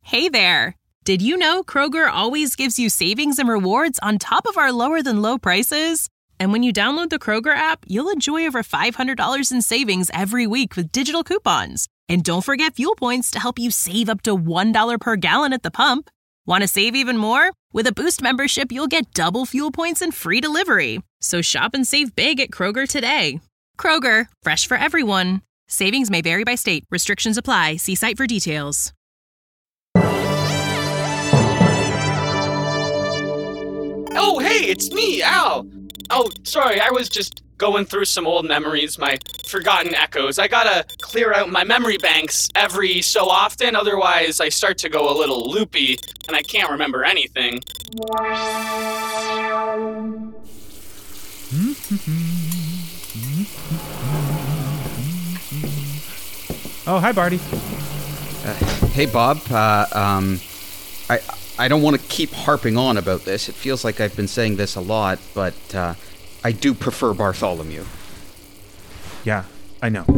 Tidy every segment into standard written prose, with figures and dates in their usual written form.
Hey there! Did you know Kroger always gives you savings and rewards on top of our lower-than-low prices? And when you download the Kroger app, you'll enjoy over $500 in savings every week with digital coupons. And don't forget fuel points to help you save up to $1 per gallon at the pump. Want to save even more? With a Boost membership, you'll get double fuel points and free delivery. So shop and save big at Kroger today. Kroger, fresh for everyone. Savings may vary by state. Restrictions apply. See site for details. Oh, hey, it's me, Al. Oh, sorry, I was just going through some old memories, my forgotten echoes. I gotta clear out my memory banks every so often, otherwise I start to go a little loopy, and I can't remember anything. Oh, hi, Barty. Hey, Bob. I don't want to keep harping on about this. It feels like I've been saying this a lot, but I do prefer Bartholomew. Yeah, I know.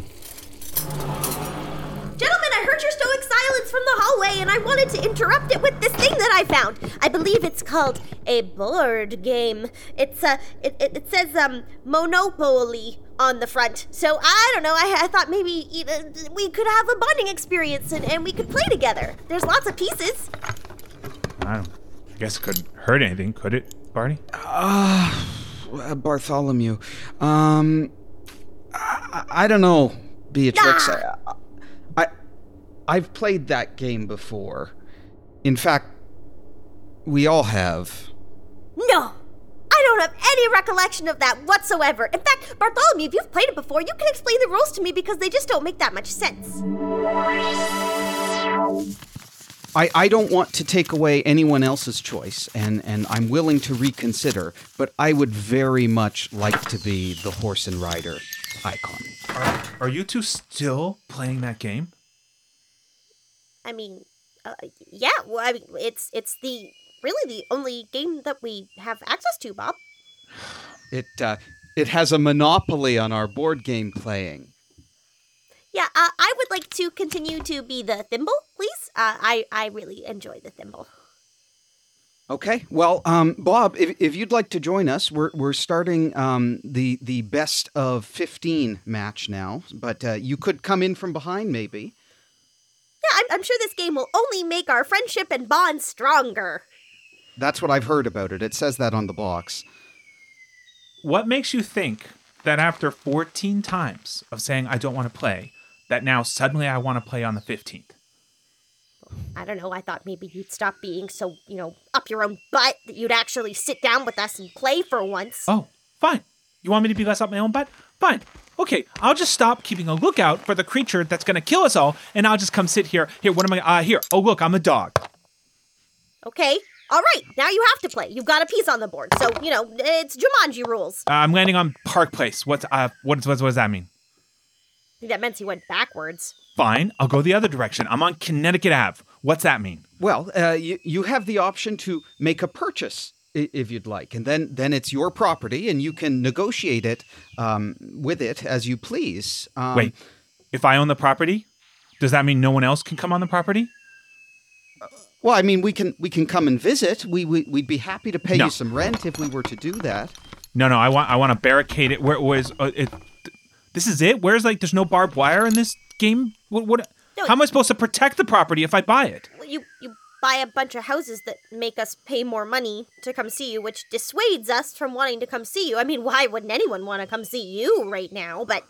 Gentlemen, I heard your stoic silence from the hallway, and I wanted to interrupt it with this thing that I found. I believe it's called a board game. It says Monopoly on the front. So I don't know. I thought maybe we could have a bonding experience and we could play together. There's lots of pieces. I guess it couldn't hurt anything, could it, Barty? Bartholomew. I don't know, Beatrix. I've played that game before. In fact, we all have. No! I don't have any recollection of that whatsoever. In fact, Bartholomew, if you've played it before, you can explain the rules to me because they just don't make that much sense. I don't want to take away anyone else's choice, and I'm willing to reconsider, but I would very much like to be the horse and rider icon. Are you two still playing that game? I mean, yeah. Well, I mean, it's really the only game that we have access to, Bob. It has a monopoly on our board game playing. Yeah, I would like to continue to be the thimble, please. I really enjoy the thimble. Okay, well, Bob, if you'd like to join us, we're starting the best of 15 match now, but you could come in from behind, maybe. Yeah, I'm sure this game will only make our friendship and bond stronger. That's what I've heard about it. It says that on the box. What makes you think that after 14 times of saying I don't want to play, that now suddenly I want to play on the 15th? I don't know, I thought maybe you'd stop being so, up your own butt, that you'd actually sit down with us and play for once. Oh, fine. You want me to be less up my own butt? Fine. Okay, I'll just stop keeping a lookout for the creature that's going to kill us all, and I'll just come sit here. Here, what am I? Here. Oh, look, I'm a dog. Okay. All right, now you have to play. You've got a piece on the board, so, it's Jumanji rules. I'm landing on Park Place. What does that mean? I think that meant he went backwards. Fine, I'll go the other direction. I'm on Connecticut Ave. What's that mean? Well, you have the option to make a purchase if you'd like, and then it's your property, and you can negotiate it with it as you please. Wait, if I own the property, does that mean no one else can come on the property? Well, I mean, we can come and visit. We'd be happy to pay you some rent if we were to do that. No, I want to barricade it. Where's it? This is it. There's no barbed wire in this game. What? No, how am I supposed to protect the property if I buy it? You buy a bunch of houses that make us pay more money to come see you, which dissuades us from wanting to come see you. I mean, why wouldn't anyone want to come see you right now? But,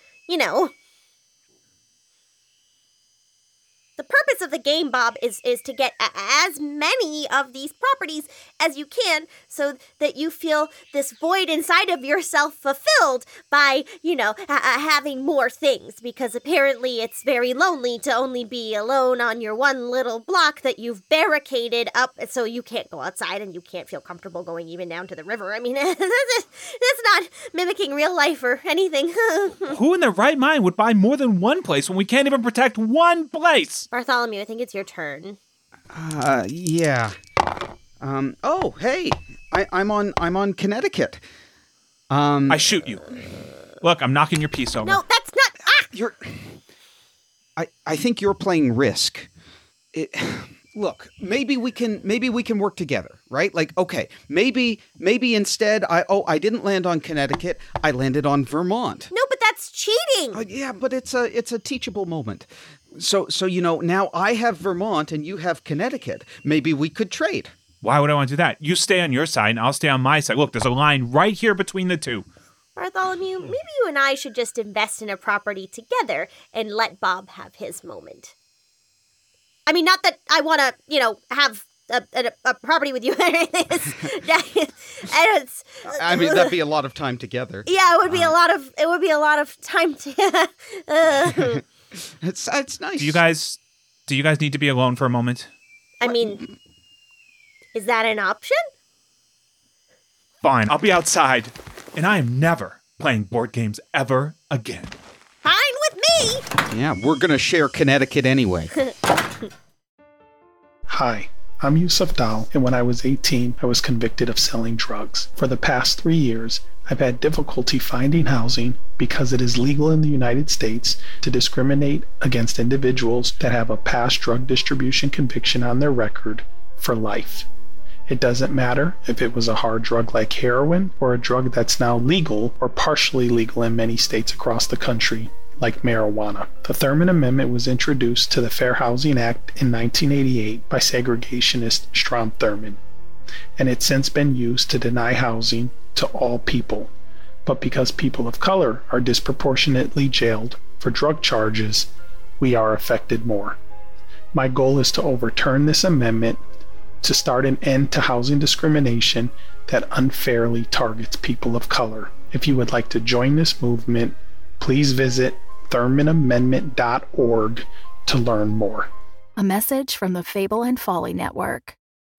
The purpose of the game, Bob, is to get as many of these properties as you can so that you feel this void inside of yourself fulfilled by, having more things. Because apparently it's very lonely to only be alone on your one little block that you've barricaded up so you can't go outside and you can't feel comfortable going even down to the river. I mean, that's not mimicking real life or anything. Who in their right mind would buy more than one place when we can't even protect one place? Bartholomew, I think it's your turn. Yeah. Oh, hey, I'm on Connecticut. I shoot you. Look, I'm knocking your piece over. No, that's not. I think you're playing Risk. Look, maybe we can work together, right? Like, okay, maybe instead I didn't land on Connecticut, I landed on Vermont. No, but that's cheating. Yeah, but it's a teachable moment. So now I have Vermont and you have Connecticut. Maybe we could trade. Why would I want to do that? You stay on your side and I'll stay on my side. Look, there's a line right here between the two. Bartholomew, maybe you and I should just invest in a property together and let Bob have his moment. I mean, not that I want to, have a property with you or anything. I mean, that'd be a lot of time together. Yeah, it would be a lot of time to. It's nice. Do you guys need to be alone for a moment? I mean, is that an option? Fine, I'll be outside, and I am never playing board games ever again. Fine with me. Yeah, we're gonna share Connecticut anyway. Hi, I'm Yusuf Dal, and when I was 18, I was convicted of selling drugs. For the past 3 years, I've had difficulty finding housing because it is legal in the United States to discriminate against individuals that have a past drug distribution conviction on their record for life. It doesn't matter if it was a hard drug like heroin or a drug that's now legal or partially legal in many states across the country, like marijuana. The Thurman Amendment was introduced to the Fair Housing Act in 1988 by segregationist Strom Thurmond, and it's since been used to deny housing to all people. But because people of color are disproportionately jailed for drug charges, we are affected more. My goal is to overturn this amendment to start an end to housing discrimination that unfairly targets people of color. If you would like to join this movement, please visit ThurmanAmendment.org to learn more. A message from the Fable and Folly Network.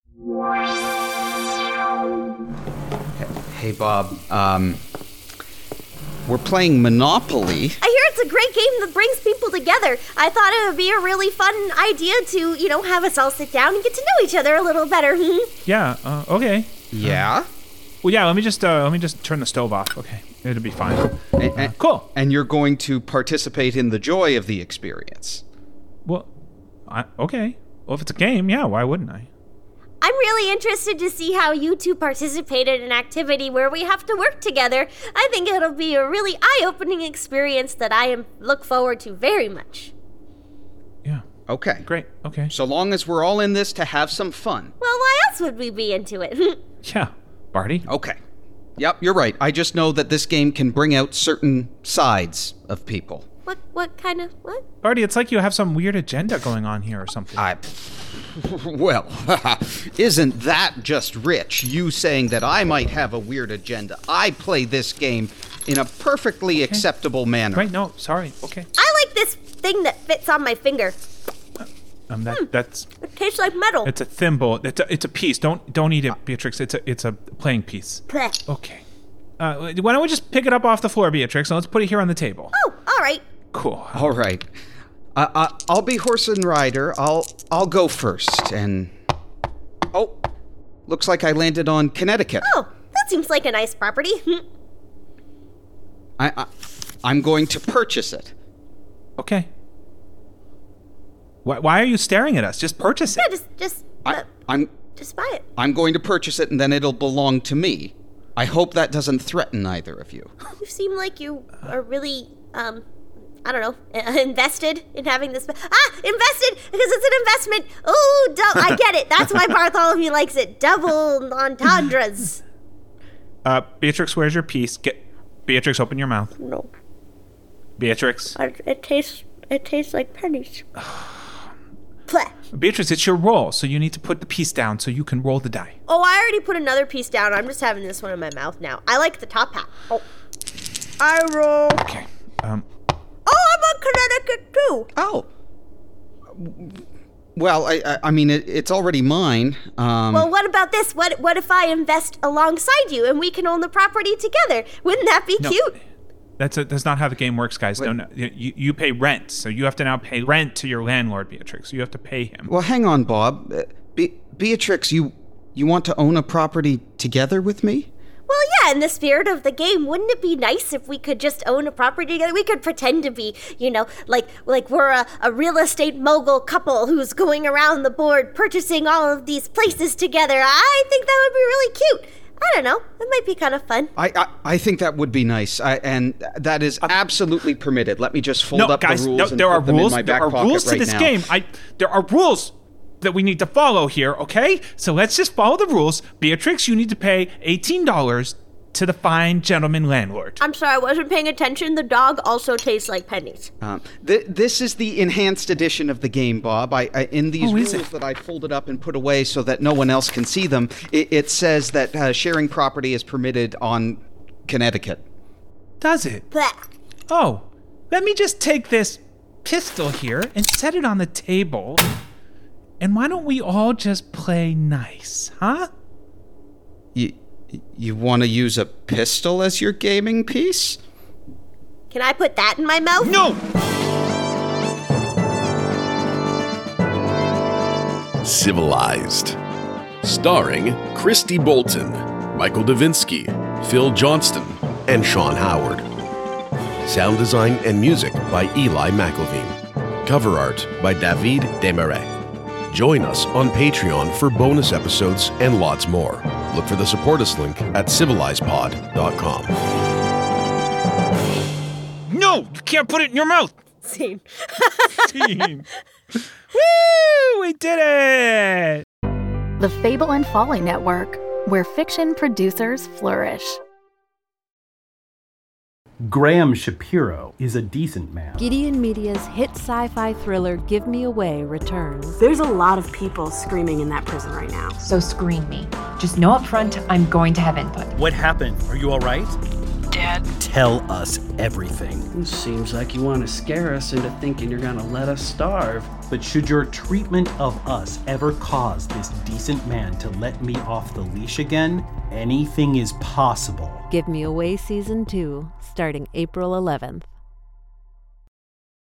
Hey, Bob. We're playing Monopoly. I hear it's a great game that brings people together. I thought it would be a really fun idea to, have us all sit down and get to know each other a little better. Yeah. Okay. Yeah. Well, yeah. Let me just turn the stove off. Okay. It'll be fine. Cool. And you're going to participate in the joy of the experience. Well, okay. Well, if it's a game, yeah. Why wouldn't I? I'm really interested to see how you two participate in an activity where we have to work together. I think it'll be a really eye-opening experience that I look forward to very much. Yeah. Okay. Great. Okay. So long as we're all in this to have some fun. Well, why else would we be into it? Yeah. Barty? Okay. Yep, you're right. I just know that this game can bring out certain sides of people. What kind of, what? Barty, it's like you have some weird agenda going on here or something. Well, isn't that just rich? You saying that I might have a weird agenda. I play this game in a perfectly acceptable manner. Right, no, sorry, okay. I like this thing that fits on my finger. That's... It tastes like metal. It's a thimble. It's a piece. Don't eat it, Beatrix. It's a playing piece. Blech. Okay. Why don't we just pick it up off the floor, Beatrix, and let's put it here on the table. Oh, all right. Cool. All right. I'll be horse and rider. I'll go first. And looks like I landed on Connecticut. Oh, that seems like a nice property. I'm going to purchase it. Okay. Why are you staring at us? Just purchase it. Yeah, just buy it. I'm going to purchase it, and then it'll belong to me. I hope that doesn't threaten either of you. You seem like you are really, invested in having this. Invested because it's an investment. Oh, I get it. That's why Bartholomew likes it. Double entendres. Beatrix, where's your piece? Beatrix, open your mouth. No. Beatrix. It tastes like pennies. Beatrix, it's your roll, so you need to put the piece down so you can roll the die. Oh, I already put another piece down. I'm just having this one in my mouth now. I like the top half. Oh. I roll. Okay. Oh, I'm on Connecticut too. Oh. Well, I mean, it's already mine. Well, what about this? What if I invest alongside you and we can own the property together? Wouldn't that be cute? That's not how the game works, guys. No, you pay rent, so you have to now pay rent to your landlord, Beatrix. You have to pay him. Well, hang on, Bob. Beatrix, you want to own a property together with me? Well, Yeah, in the spirit of the game, wouldn't it be nice if we could just own a property together? We could pretend to be, like we're a real estate mogul couple who's going around the board purchasing all of these places together. I think that would be really cute. I don't know. It might be kind of fun. I think that would be nice, and that is absolutely permitted. Let me just fold up guys, the rules and there put are them rules. in my back there are pocket rules to right this now. game. There are rules that we need to follow here, okay? So let's just follow the rules. Beatrix, you need to pay $18 to the fine gentleman landlord. I'm sorry, I wasn't paying attention. The dog also tastes like pennies. This is the enhanced edition of the game, Bob. In these rules it? that I folded up and put away so that no one else can see them, it says that sharing property is permitted on Connecticut. Does it? Blah. Oh, let me just take this pistol here and set it on the table. And why don't we all just play nice, huh? You want to use a pistol as your gaming piece? Can I put that in my mouth? No! Civilized. Starring Christy Bolton, Michael Davinsky, Phil Johnston, and Sean Howard. Sound design and music by Eli McElveen. Cover art by David Desmarais. Join us on Patreon for bonus episodes and lots more. Look for the support us link at civilizedpod.com. No! You can't put it in your mouth! Scene. Team. Woo! We did it! The Fable and Folly Network, where fiction producers flourish. Graham Shapiro is a decent man. Gideon Media's hit sci-fi thriller Give Me Away returns. There's a lot of people screaming in that prison right now. So screen me. Just know up front, I'm going to have input. What happened? Are you all right? Dad. Tell us everything. Seems like you want to scare us into thinking you're gonna let us starve. But should your treatment of us ever cause this decent man to let me off the leash again, anything is possible. Give Me Away Season 2, starting April 11th.